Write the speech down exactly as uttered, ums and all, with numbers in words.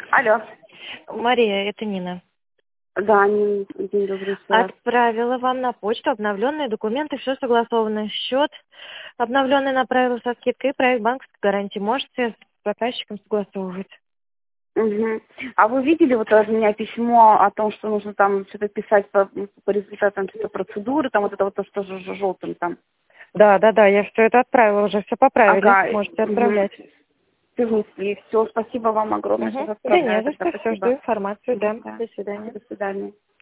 Алло. Мария, это Нина. Да, Нин, день добрый, сэр. Отправила вам на почту обновленные документы, все согласовано. Счет обновленный направила со скидкой, и проект банковской гарантии. Можете с заказчиком согласовывать. Угу. А вы видели вот от меня письмо о том, что нужно там что-то писать по, по результатам что-то процедуры, там вот это вот то, что ж- ж- желтым там. Да, да, да, я все это отправила, уже все поправили. Ага. Можете Угу. отправлять. Все внесли. Все, спасибо вам огромное, сейчас Угу. Да не отправляю за тогда. что, все, жду Спасибо. информацию, да. Да. До свидания. До свидания.